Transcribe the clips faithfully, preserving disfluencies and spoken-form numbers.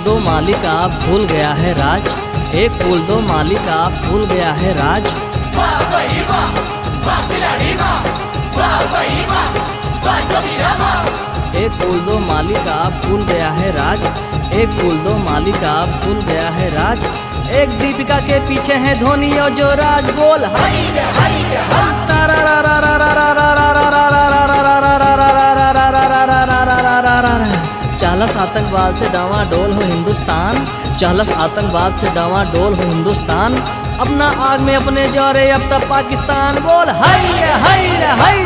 दो मालिक आप भूल गया है राज, एक फूल दो मालिक आप भूल गया है राज। वाह भाई वाह, वाह खिलाड़ी वाह, वाह भाई वाह, वाह जोगीरा वाह। एक फूल दो मालिक आप भूल गया है राज, एक फूल दो मालिक आप भूल गया है राज। एक दीपिका के पीछे है धोनी और जो राज बोल हरी रे हरी रे हम। चालस आतंकवाद से डावाडोल हो हिंदुस्तान, चालस आतंकवाद से डावाडोल हो हिंदुस्तान। अपना आग में अपने जोरे अब तक पाकिस्तान बोल हाय रे हाय रे हाय।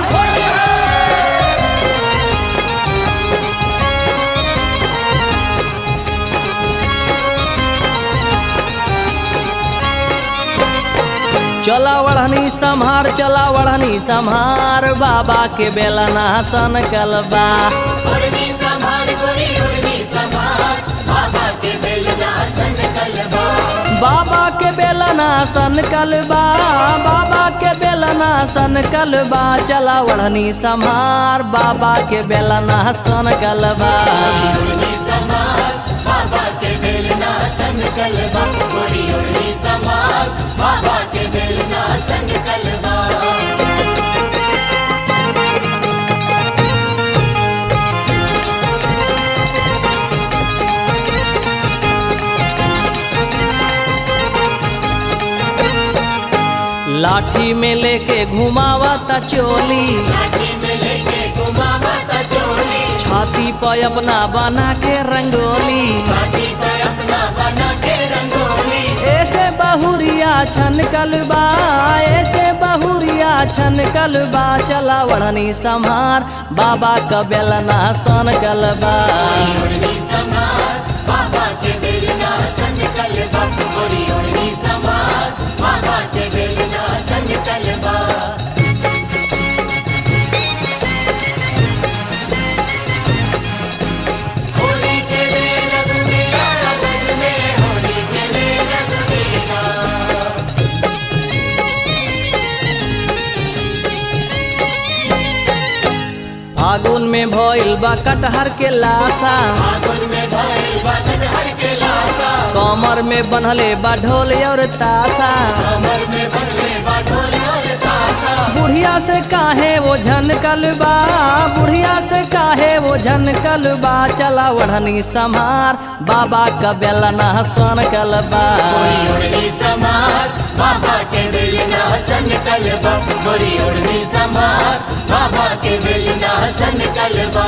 चला वढ़नी संहार, चला वढ़नी संहार, बाबा के बेलना सन कलबा। ओढ़नी संभार गोरी ओढ़नी संभार, बाबा के बेलना सन कलबा। बाबा के बेलना सन कलबा, बाबा के बेलना सन कलबा। चला वढ़नी संहार, बाबा के बेलना सन कलबा। ओढ़नी संभार, बाबा के बेलना सन कलबा। गोरी ओढ़नी संभार, बाबा के बेलना सन कलबा। लाठी में लेके घुमावता चोली, लाठी में लेके घुमावता चोली। छाती पर अपना बना के रंगोली। छाती पर अपना बना के रंगोली। ऐसे बहुरिया छन कलबा, ऐसे बहुरिया छन कलबा। चला वढ़नी संहार, बाबा का बेलना सन कलबा। ओढ़नी संभार, बाबा के बेलना सन कलबा। गोरी ओढ़नी संभार, बाबा के बेलना सन कलबा। होली के ले रघुवीरा रंग में, होली के ले रघुवीरा। फागुन में भइल बा कटहर के लाशा, फागुन में भइल बा कटहर के लाशा। कमर में बन्हले बा ढोल और ताशा। कमर में बंधले बा ढोल और ताशा। बुढ़िया से काहे वो झन कलबा, बुढ़िया से काहे वो झन कलबा। चला वढ़नी संहार, बाबा का बेलना सन कलबा। गोरी ओढ़नी संभार, बाबा के बेलना सन कलबा। गोरी ओढ़नी संभार, बाबा के बेलना सन कलबा।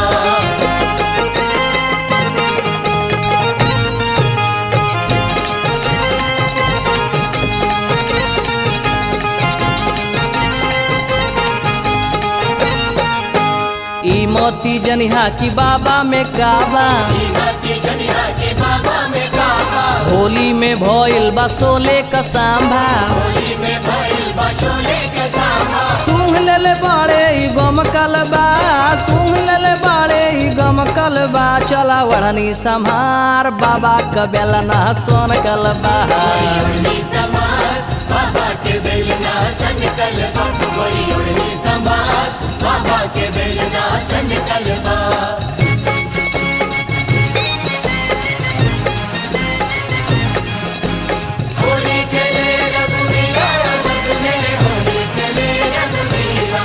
ई मोती जनिहा की बाबा में काबा, कीमती जनिया के बाबा में काबा। होली में भइल बा सोले का सांभा। होली में भइल बा शोले के सांभा। सूंघ लेले बाड़े ई गम कलबा, सूंघ लेले बाड़े ई गम कलबा। चला वढ़नी संहार, बाबा का बेलना सन कलबा। ओढ़नी संभार, बाबा के बेलना सन कलबा। गोरी ओढ़नी संभार, बाबा के बेलना सन कलबा। होली के ले रघुवीरा रंग में, होली के ले रघुवीरा।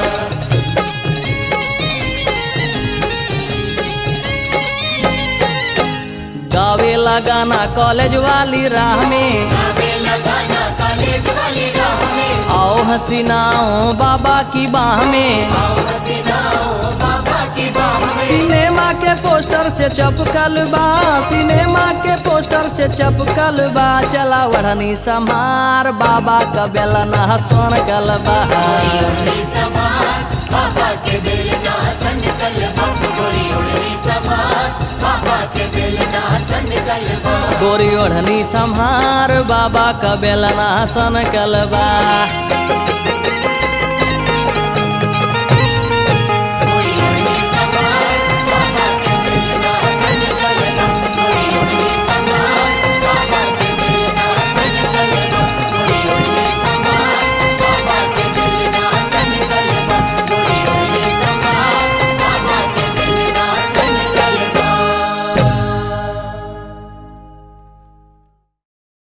गावेला गाना कॉलेज वाली राह में, गावे लगाना कॉलेज वाली राह में। आओ हसीनाओं बाबा की बाह में। आओ हसीनाओं बाबा की बाह में। सिनेमा के पोस्टर से चपकल बा, सिनेमा के पोस्टर से चपकल बा। चला वढ़नी संहार, बाबा का बेलना सन कलबा। ओढ़नी संभार, बाबा के बेलना सन कलबा। गोरी ओढ़नी संभार, बाबा के बेलना सन कलबा। गोरी ओढ़नी संहार, बाबा का बेलना सन कलबा।